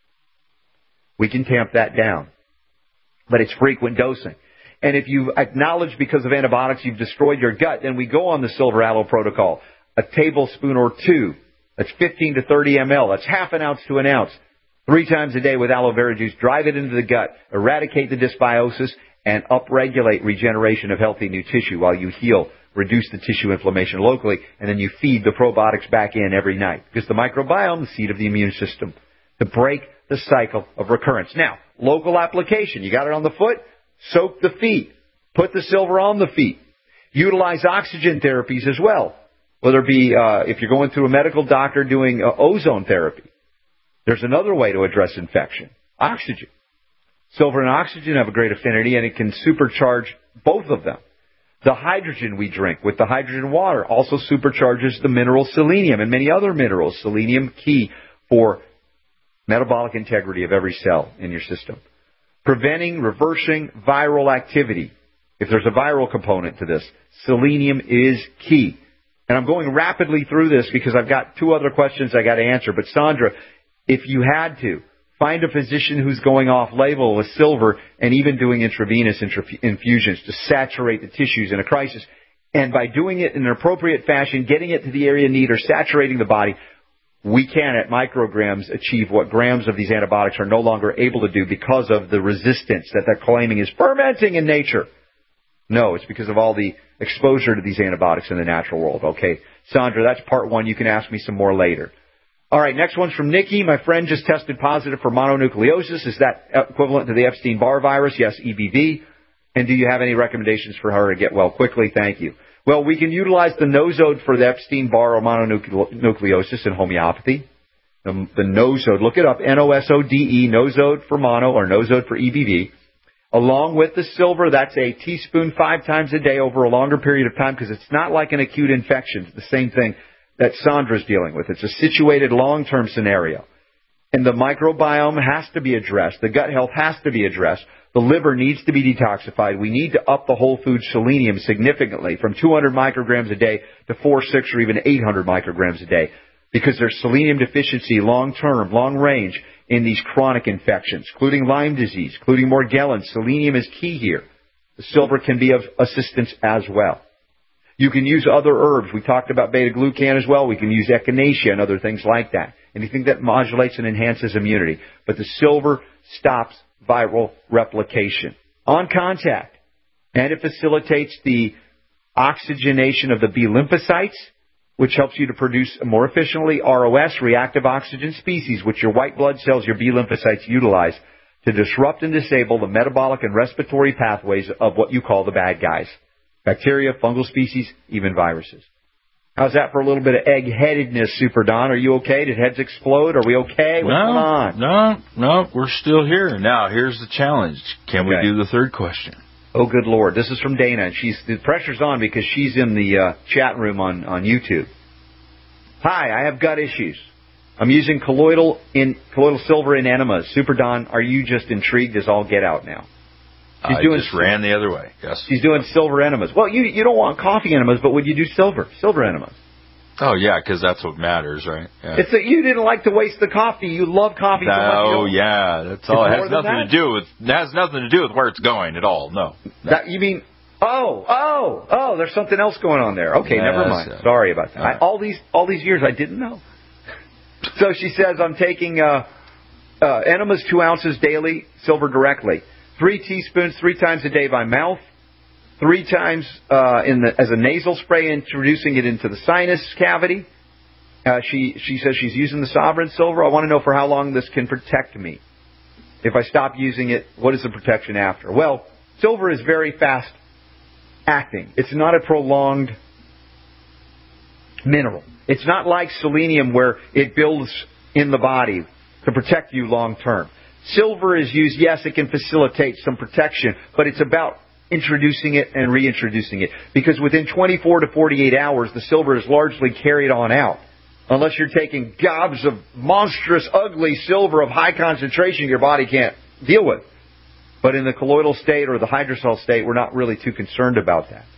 We can tamp that down, but it's frequent dosing. And if you acknowledge because of antibiotics you've destroyed your gut, then we go on the Silver Aloe protocol. A tablespoon or two, that's 15 to 30 ml, that's half an ounce to an ounce, 3 times a day with aloe vera juice. Drive it into the gut, eradicate the dysbiosis, and upregulate regeneration of healthy new tissue while you heal, reduce the tissue inflammation locally, and then you feed the probiotics back in every night. Because the microbiome, the seat of the immune system, to break the cycle of recurrence. Now, local application. You got it on the foot? Soak the feet. Put the silver on the feet. Utilize oxygen therapies as well. Whether it be if you're going through a medical doctor doing ozone therapy. There's another way to address infection. Oxygen. Silver and oxygen have a great affinity, and it can supercharge both of them. The hydrogen we drink with the hydrogen water also supercharges the mineral selenium and many other minerals. Selenium, key for metabolic integrity of every cell in your system. Preventing, reversing viral activity. If there's a viral component to this, selenium is key. And I'm going rapidly through this because I've got 2 other questions I got to answer. But Sandra, if you had to, find a physician who's going off label with silver and even doing intravenous infusions to saturate the tissues in a crisis. And by doing it in an appropriate fashion, getting it to the area of need or saturating the body, we can at micrograms achieve what grams of these antibiotics are no longer able to do because of the resistance that they're claiming is fermenting in nature. No, it's because of all the exposure to these antibiotics in the natural world. Okay, Sandra, that's part 1. You can ask me some more later. All right, next one's from Nikki. My friend just tested positive for mononucleosis. Is that equivalent to the Epstein-Barr virus? Yes, EBV. And do you have any recommendations for her to get well quickly? Thank you. Well, we can utilize the Nosode for the Epstein-Barr or mononucleosis in homeopathy. The Nosode, look it up, Nosode, Nosode for mono or Nosode for EBV. Along with the silver, that's a teaspoon 5 times a day over a longer period of time because it's not like an acute infection. It's the same thing that Sandra's dealing with. It's a situated long-term scenario. And the microbiome has to be addressed. The gut health has to be addressed. The liver needs to be detoxified. We need to up the whole food selenium significantly from 200 micrograms a day to 400, 600, or even 800 micrograms a day because there's selenium deficiency long-term, long-range in these chronic infections, including Lyme disease, including Morgellons. Selenium is key here. The silver can be of assistance as well. You can use other herbs. We talked about beta-glucan as well. We can use echinacea and other things like that. Anything that modulates and enhances immunity. But the silver stops viral replication on contact. And it facilitates the oxygenation of the B lymphocytes, which helps you to produce more efficiently ROS, reactive oxygen species, which your white blood cells, your B lymphocytes utilize to disrupt and disable the metabolic and respiratory pathways of what you call the bad guys. Bacteria, fungal species, even viruses. How's that for a little bit of egg-headedness, Super Don? Are you okay? Did heads explode? Are we okay? What's going on? No, we're still here. Now, here's the challenge. Can we do the third question? Oh, good Lord. This is from Dana, and the pressure's on because she's in the chat room on YouTube. Hi, I have gut issues. I'm using colloidal silver in enemas. Super Don, are you just intrigued as all get out now? I just ran the other way, yes. She's doing silver enemas. Well, you don't want coffee enemas, but would you do silver enemas? Oh, yeah, because that's what matters, right? Yeah. It's that you didn't like to waste the coffee. You love coffee so much. Oh, yeah, that's all. It has nothing to do with where it's going at all. No. You mean? Oh, there's something else going on there. Okay, never mind. Sorry about that. Right. All these years I didn't know. So she says I'm taking enemas 2 ounces daily, silver directly. 3 teaspoons 3 times a day by mouth, 3 times as a nasal spray, introducing it into the sinus cavity. She says she's using the Sovereign Silver. I want to know for how long this can protect me. If I stop using it, what is the protection after? Well, silver is very fast acting. It's not a prolonged mineral. It's not like selenium where it builds in the body to protect you long term. Silver is used, yes, it can facilitate some protection, but it's about introducing it and reintroducing it. Because within 24 to 48 hours, the silver is largely carried on out. Unless you're taking gobs of monstrous, ugly silver of high concentration your body can't deal with. But in the colloidal state or the hydrosol state, we're not really too concerned about that.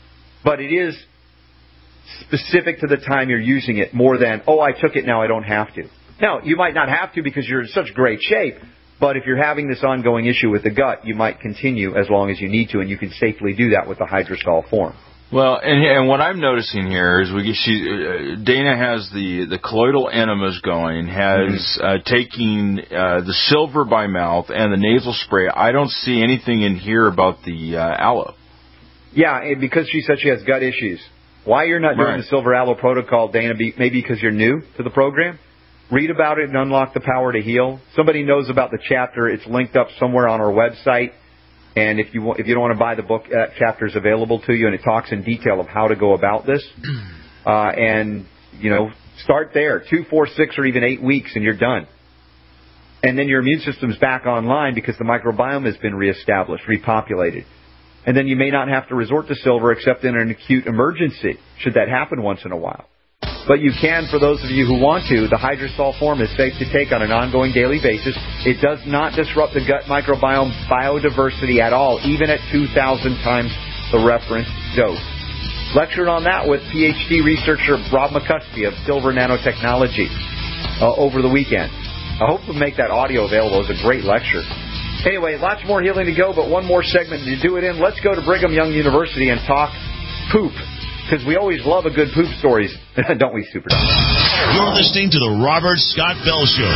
But it is specific to the time you're using it more than, oh, I took it, now I don't have to. Now, you might not have to because you're in such great shape, but if you're having this ongoing issue with the gut, you might continue as long as you need to, and you can safely do that with the Hydrosol form. Well, and what I'm noticing here is Dana has the colloidal enemas going, has taking the silver by mouth and the nasal spray. I don't see anything in here about the aloe. Yeah, because she said she has gut issues. Why you're not doing the Silver Aloe protocol, Dana, maybe because you're new to the program? Read about it and Unlock the Power to Heal. Somebody knows about the chapter. It's linked up somewhere on our website. And if you don't want to buy the book, that chapter is available to you, and it talks in detail of how to go about this. And, start there, 2, 4, 6, or even 8 weeks, and you're done. And then your immune system's back online because the microbiome has been reestablished, repopulated. And then you may not have to resort to silver except in an acute emergency, should that happen once in a while. But you can, for those of you who want to. The Hydrosol form is safe to take on an ongoing daily basis. It does not disrupt the gut microbiome biodiversity at all, even at 2,000 times the reference dose. Lectured on that with PhD researcher Rob McCuskey of Silver Nanotechnology over the weekend. I hope to make that audio available. It was a great lecture. Anyway, lots more healing to go, but one more segment to do it in. Let's go to Brigham Young University and talk poop. Because we always love a good poop stories, don't we, Super Doc? You're listening to The Robert Scott Bell Show.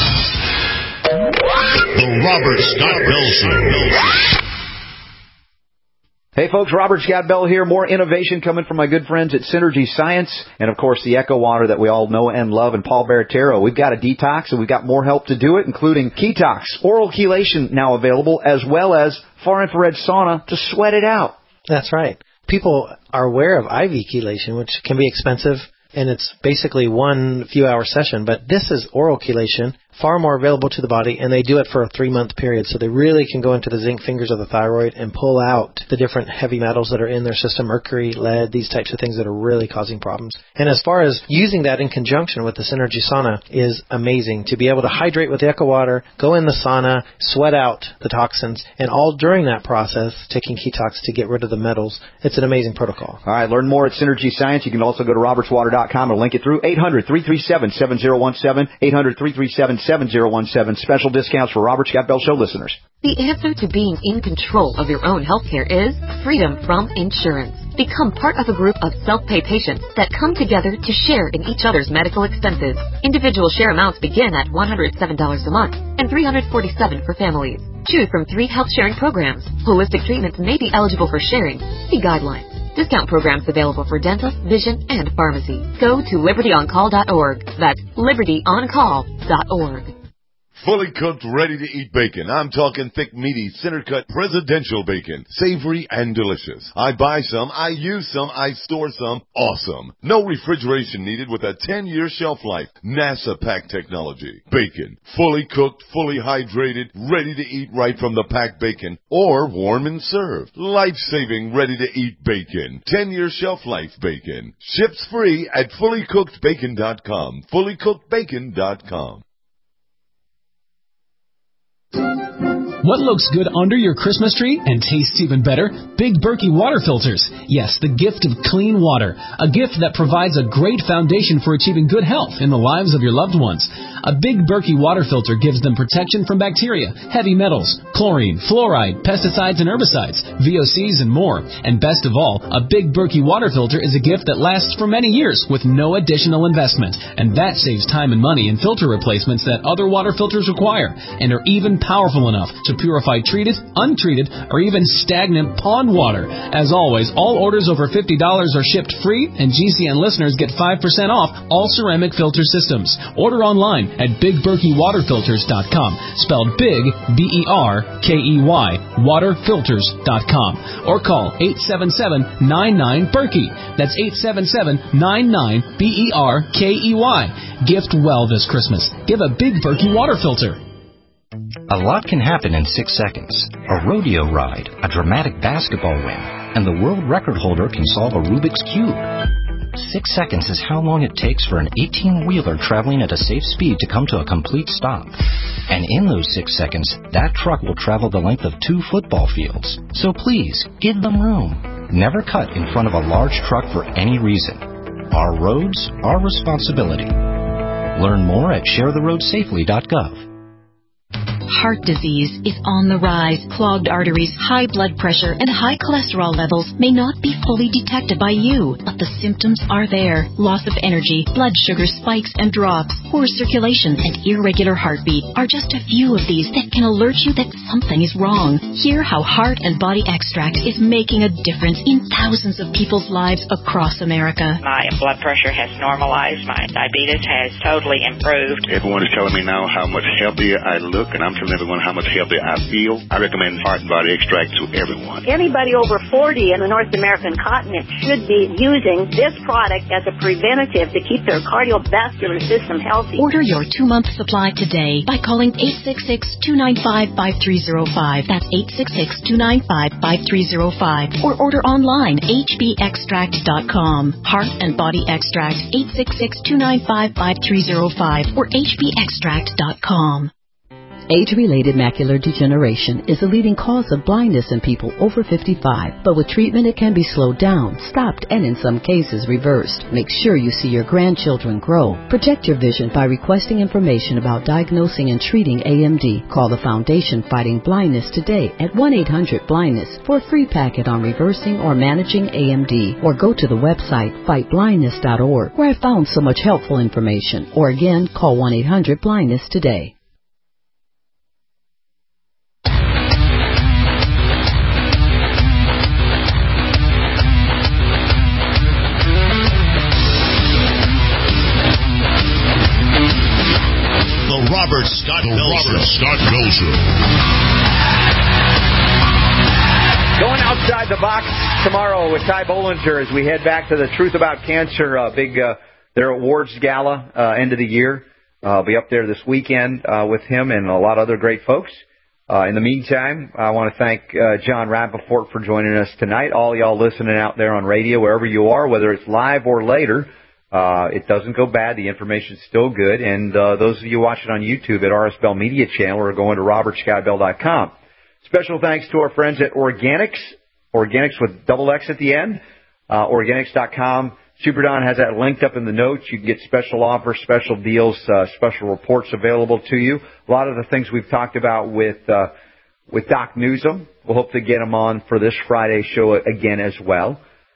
The Robert Scott Bell Show. Hey folks, Robert Scott Bell here. More innovation coming from my good friends at Synergy Science. And of course the Echo Water that we all know and love, and Paul Baratero. We've got a detox and we've got more help to do it, including Ketox, oral chelation now available, as well as far infrared sauna to sweat it out. That's right. People are aware of IV chelation, which can be expensive, and it's basically 1 few-hour session. But this is oral chelation, far more available to the body, and they do it for a 3-month period. So they really can go into the zinc fingers of the thyroid and pull out the different heavy metals that are in their system, mercury, lead, these types of things that are really causing problems. And as far as using that in conjunction with the Synergy sauna is amazing. To be able to hydrate with the Echo Water, go in the sauna, sweat out the toxins, and all during that process, taking Ketox to get rid of the metals. It's an amazing protocol. All right, learn more at Synergy Science. You can also go to robertswater.com and link it through 800-337-7017, 800-337-7017. Special discounts for Robert Scott Bell Show listeners. The answer to being in control of your own health care is freedom from insurance. Become part of a group of self-pay patients that come together to share in each other's medical expenses. Individual share amounts begin at $107 a month and $347 for families. Choose from 3 health-sharing programs. Holistic treatments may be eligible for sharing. See guidelines. Discount programs available for dental, vision, and pharmacy. Go to libertyoncall.org. That's libertyoncall.org. Fully cooked, ready-to-eat bacon. I'm talking thick, meaty, center-cut presidential bacon. Savory and delicious. I buy some, I use some, I store some. Awesome. No refrigeration needed with a 10-year shelf life. NASA-packed technology. Bacon. Fully cooked, fully hydrated, ready to eat right from the packed bacon. Or warm and served. Life-saving, ready-to-eat bacon. 10-year shelf life bacon. Ships free at fullycookedbacon.com. fullycookedbacon.com. What looks good under your Christmas tree and tastes even better? Big Berkey water filters. Yes, the gift of clean water. A gift that provides a great foundation for achieving good health in the lives of your loved ones. A Big Berkey water filter gives them protection from bacteria, heavy metals, chlorine, fluoride, pesticides and herbicides, VOCs and more. And best of all, a Big Berkey water filter is a gift that lasts for many years with no additional investment. And that saves time and money in filter replacements that other water filters require, and are even powerful enough to purify treated, untreated, or even stagnant pond water. As always, all orders over $50 are shipped free, and GCN listeners get 5% off all ceramic filter systems. Order online at BigBerkeyWaterFilters.com, spelled Big, B-E-R-K-E-Y, waterfilters.com, or call 877-99-BERKEY. That's 877-99-BERKEY. Gift well this Christmas. Give a Big Berkey water filter. A lot can happen in 6 seconds. A rodeo ride, a dramatic basketball win, and the world record holder can solve a Rubik's Cube. 6 seconds is how long it takes for an 18-wheeler traveling at a safe speed to come to a complete stop. And in those 6 seconds, that truck will travel the length of 2 football fields. So please, give them room. Never cut in front of a large truck for any reason. Our roads, our responsibility. Learn more at sharetheroadsafely.gov. Heart disease is on the rise. Clogged arteries, high blood pressure, and high cholesterol levels may not be fully detected by you, but the symptoms are there. Loss of energy, blood sugar spikes and drops, poor circulation, and irregular heartbeat are just a few of these that can alert you that something is wrong. Hear how Heart and Body Extract is making a difference in thousands of people's lives across America. My blood pressure has normalized. My diabetes has totally improved. Everyone is telling me now how much healthier I look, and I'm telling everyone how much healthier I feel. I recommend Heart and Body Extract to everyone. Anybody over 40 in the North American continent should be using this product as a preventative to keep their cardiovascular system healthy. Order your 2-month supply today by calling 866-295-5305. That's 866-295-5305. Or order online, hbextract.com. Heart and Body Extract, 866-295-5305 or hbextract.com. Age-related macular degeneration is a leading cause of blindness in people over 55, but with treatment it can be slowed down, stopped, and in some cases reversed. Make sure you see your grandchildren grow. Protect your vision by requesting information about diagnosing and treating AMD. Call the Foundation Fighting Blindness today at 1-800-BLINDNESS for a free packet on reversing or managing AMD, or go to the website fightblindness.org, where I found so much helpful information. Or again, call 1-800-BLINDNESS today. Robert Scott Bell Show. Going outside the box tomorrow with Ty Bollinger as we head back to the Truth About Cancer their awards gala end of the year. I'll be up there this weekend with him and a lot of other great folks. In the meantime, I want to thank John Rappaport for joining us tonight. All y'all listening out there on radio, wherever you are, whether it's live or later. It doesn't go bad. The information's still good. And those of you watching on YouTube at RS Bell Media Channel or going to robertscottbell.com. Special thanks to our friends at Organics with double X at the end, Organics.com. Super Don has that linked up in the notes. You can get special offers, special deals, special reports available to you. A lot of the things we've talked about with Doc Newsom. We'll hope to get him on for this Friday show again as well.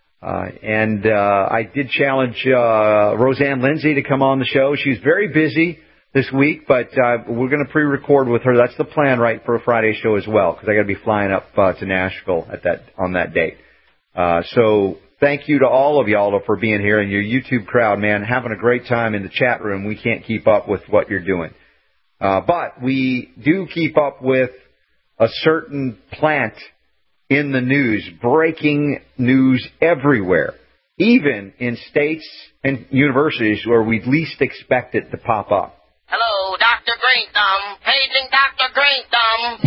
I did challenge Roseanne Lindsay to come on the show. She's very busy this week, but we're going to pre-record with her. That's the plan, right, for a Friday show as well, because I got to be flying up to Nashville on that date. So thank you to all of y'all for being here and your YouTube crowd, man, having a great time in the chat room. We can't keep up with what you're doing. But we do keep up with a certain plant in the news, breaking news everywhere, even in states and universities where we'd least expect it to pop up. Hello, Dr. Green Thumb. Paging Dr. Green Thumb.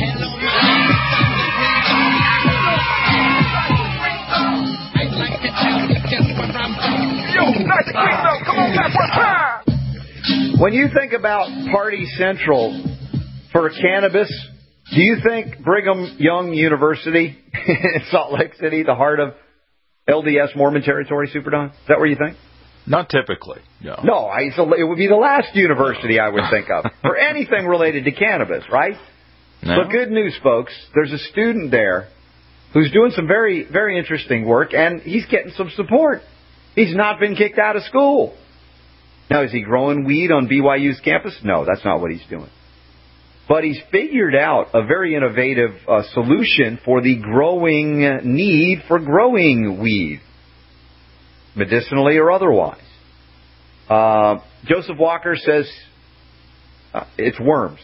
When you think about Party Central for cannabis, do you think Brigham Young University in Salt Lake City, the heart of LDS Mormon territory, Super Don? Is that where you think? Not typically, no. No, it would be the last university I would think of for anything related to cannabis, right? No. But good news, folks. There's a student there who's doing some very, very interesting work, and he's getting some support. He's not been kicked out of school. Now, is he growing weed on BYU's campus? No, that's not what he's doing. But he's figured out a very innovative solution for the growing need for growing weed, medicinally or otherwise. Joseph Walker says it's worms.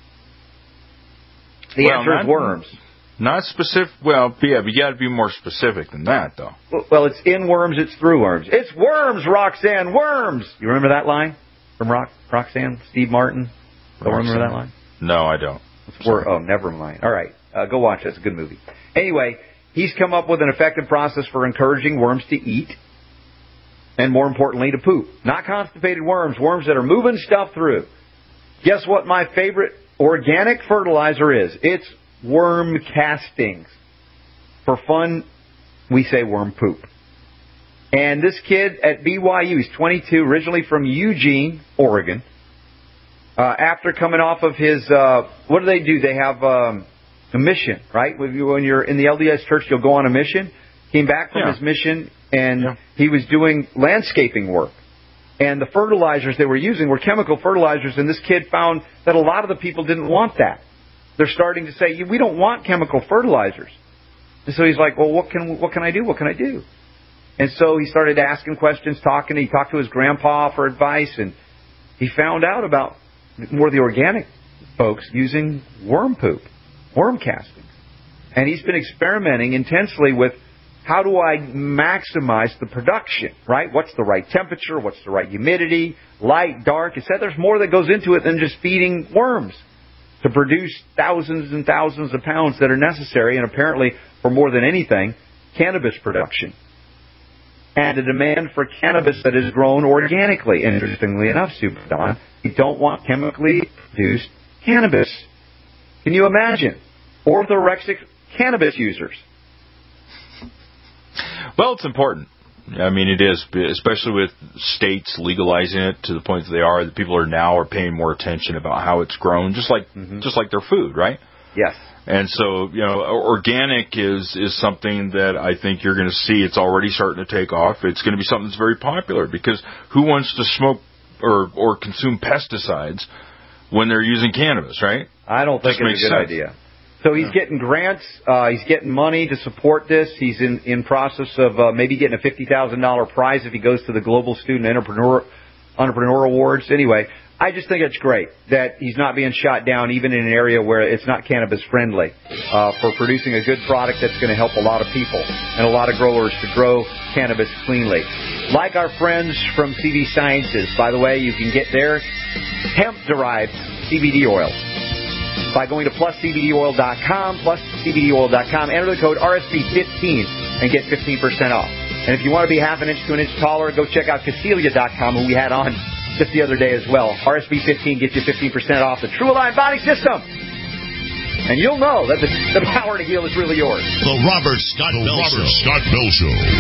The answer is worms. Not specific. Well, yeah, but you got to be more specific than that, though. Well, it's in worms, it's through worms. It's worms, Roxanne, worms. You remember that line from Roxanne, Steve Martin? Don't remember that line? No, I don't. Oh, never mind. All right. Go watch it. It's a good movie. Anyway, he's come up with an effective process for encouraging worms to eat and, more importantly, to poop. Not constipated worms, worms that are moving stuff through. Guess what my favorite organic fertilizer is? It's worm castings. For fun we say worm poop. And this kid at BYU, he's 22, originally from Eugene, Oregon. After coming off of his, what do? They have a mission, right? When you're in the LDS church, you'll go on a mission. Came back from his mission, and he was doing landscaping work. And the fertilizers they were using were chemical fertilizers, and this kid found that a lot of the people didn't want that. They're starting to say, we don't want chemical fertilizers. And so he's like, well, what can I do? What can I do? And so he started asking questions, talking. He talked to his grandpa for advice, and he found out about more of the organic folks using worm poop, worm castings. And he's been experimenting intensely with how do I maximize the production, right? What's the right temperature? What's the right humidity? Light, dark. He said there's more that goes into it than just feeding worms to produce thousands and thousands of pounds that are necessary, and apparently, for more than anything, cannabis production. And a demand for cannabis that is grown organically. And interestingly enough, Super Don, you don't want chemically produced cannabis. Can you imagine? Orthorexic cannabis users. Well, it's important. I mean, it is, especially with states legalizing it to the point that they are. That people are paying more attention about how it's grown, just like their food, right? Yes. And so, organic is something that I think you're going to see. It's already starting to take off. It's going to be something that's very popular because who wants to smoke or consume pesticides when they're using cannabis, right? I don't think it's a good idea. So he's getting grants. He's getting money to support this. He's in process of maybe getting a $50,000 prize if he goes to the Global Student Entrepreneur Awards. Anyway, I just think it's great that he's not being shot down even in an area where it's not cannabis friendly for producing a good product that's going to help a lot of people and a lot of growers to grow cannabis cleanly. Like our friends from CV Sciences, by the way, you can get their hemp-derived CBD oil by going to pluscbdoil.com, pluscbdoil.com, enter the code RSP15 and get 15% off. And if you want to be half an inch to an inch taller, go check out Casilia.com, who we had on just the other day as well. RSP15 gets you 15% off the True Align Body System. And you'll know that the power to heal is really yours. The Robert Scott Bell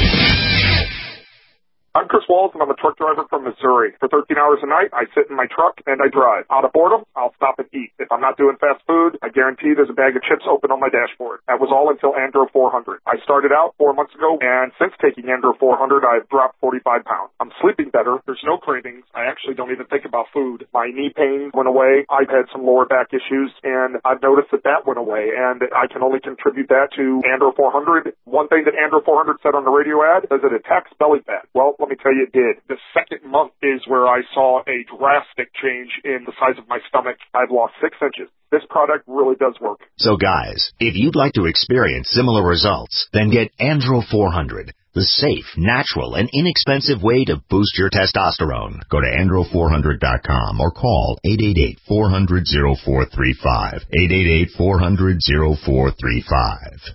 Show. I'm Chris Walls, and I'm a truck driver from Missouri. For 13 hours a night, I sit in my truck and I drive. Out of boredom, I'll stop and eat. If I'm not doing fast food, I guarantee there's a bag of chips open on my dashboard. That was all until Andro 400. I started out 4 months ago, and since taking Andro 400, I've dropped 45 pounds. I'm sleeping better. There's no cravings. I actually don't even think about food. My knee pain went away. I've had some lower back issues, and I've noticed that went away, and I can only contribute that to Andro 400. One thing that Andro 400 said on the radio ad is it attacks belly fat. Well, let me tell you, it did. The second month is where I saw a drastic change in the size of my stomach. I've lost 6 inches. This product really does work. So guys, if you'd like to experience similar results, then get Andro 400, the safe, natural, and inexpensive way to boost your testosterone. Go to andro400.com or call 888-400-0435. 888-400-0435.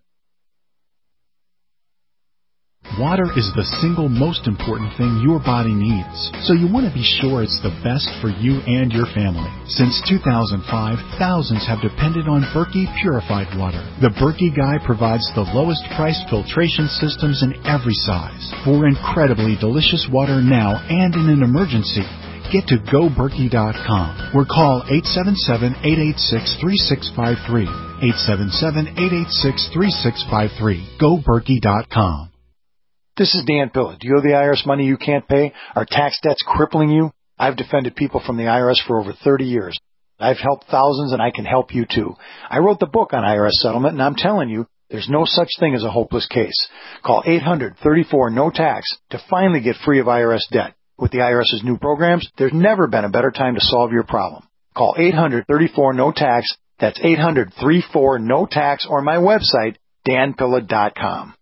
Water is the single most important thing your body needs, so you want to be sure it's the best for you and your family. Since 2005, thousands have depended on Berkey purified water. The Berkey Guy provides the lowest price filtration systems in every size. For incredibly delicious water now and in an emergency, get to GoBerkey.com or call 877-886-3653. 877-886-3653. GoBerkey.com. This is Dan Pilla. Do you owe the IRS money you can't pay? Are tax debts crippling you? I've defended people from the IRS for over 30 years. I've helped thousands, and I can help you too. I wrote the book on IRS settlement, and I'm telling you, there's no such thing as a hopeless case. Call 800-34-NO-TAX to finally get free of IRS debt. With the IRS's new programs, there's never been a better time to solve your problem. Call 800-34-NO-TAX. That's 800-34-NO-TAX, or my website, danpilla.com.